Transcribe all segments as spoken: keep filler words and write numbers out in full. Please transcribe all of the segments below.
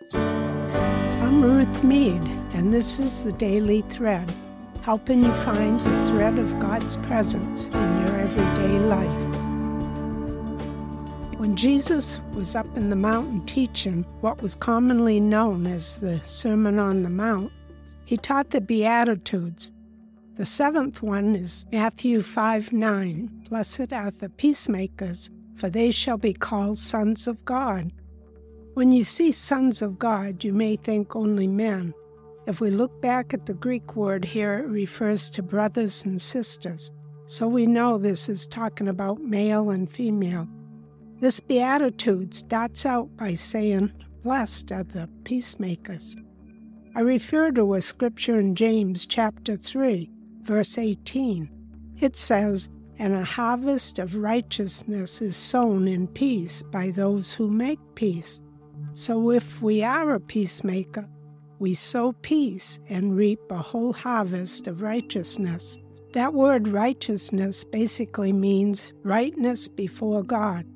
I'm Ruth Mead, and this is the Daily Thread, helping you find the thread of God's presence in your everyday life. When Jesus was up in the mountain teaching what was commonly known as the Sermon on the Mount, he taught the Beatitudes. The seventh one is Matthew five nine, "Blessed are the peacemakers, for they shall be called sons of God." When you see sons of God, you may think only men. If we look back at the Greek word here, it refers to brothers and sisters, so we know this is talking about male and female. This Beatitude starts out by saying, "Blessed are the peacemakers." I refer to a scripture in James chapter three, verse eighteen. It says, "And a harvest of righteousness is sown in peace by those who make peace." So if we are a peacemaker, we sow peace and reap a whole harvest of righteousness. That word righteousness basically means rightness before God.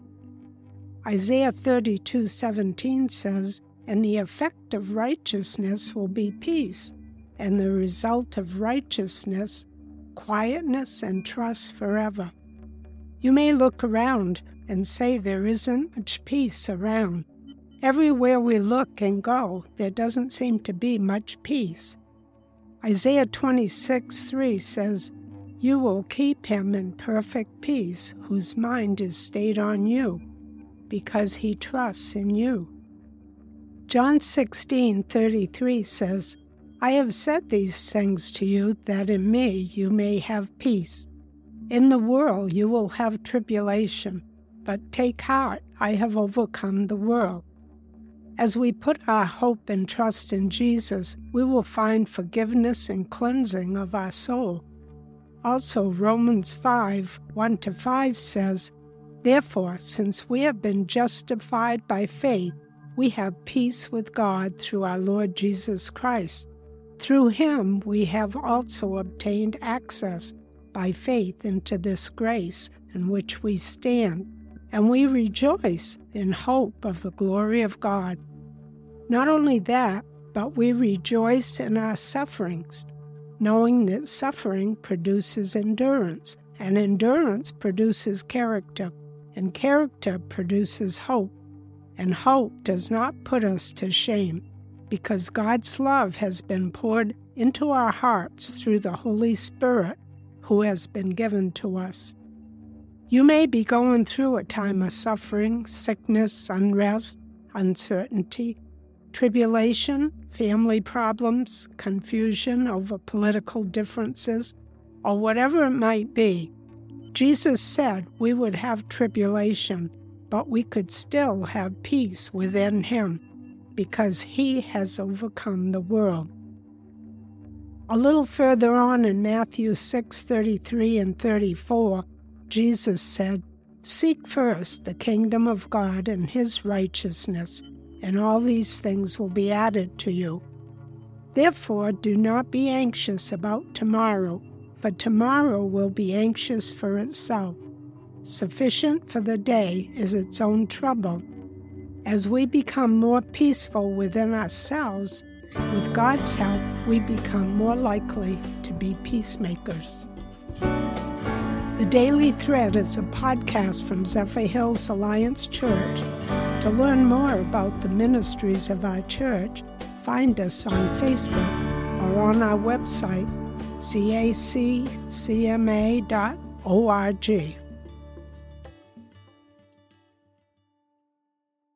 Isaiah thirty-two seventeen says, "And the effect of righteousness will be peace, and the result of righteousness, quietness and trust forever." You may look around and say there isn't much peace around. Everywhere we look and go, there doesn't seem to be much peace. Isaiah twenty-six three says, "You will keep him in perfect peace, whose mind is stayed on you, because he trusts in you." John sixteen thirty-three says, "I have said these things to you, that in me you may have peace. In the world you will have tribulation, but take heart, I have overcome the world." As we put our hope and trust in Jesus, we will find forgiveness and cleansing of our soul. Also, Romans five one to five says, "Therefore, since we have been justified by faith, we have peace with God through our Lord Jesus Christ. Through him we have also obtained access by faith into this grace in which we stand, and we rejoice in hope of the glory of God." Not only that, but we rejoice in our sufferings, knowing that suffering produces endurance, and endurance produces character, and character produces hope, and hope does not put us to shame, because God's love has been poured into our hearts through the Holy Spirit who has been given to us. You may be going through a time of suffering, sickness, unrest, uncertainty, tribulation, family problems, confusion over political differences, or whatever it might be. Jesus said we would have tribulation, but we could still have peace within him, because he has overcome the world. A little further on in Matthew six thirty-three and thirty-four, Jesus said, "Seek first the kingdom of God and his righteousness, and all these things will be added to you. Therefore do not be anxious about tomorrow, for tomorrow will be anxious for itself. Sufficient for the day is its own trouble." As we become more peaceful within ourselves, with God's help, we become more likely to be peacemakers. The Daily Thread is a podcast from Zephyr Hills Alliance Church. To learn more about the ministries of our church, find us on Facebook or on our website, c a c c m a dot org.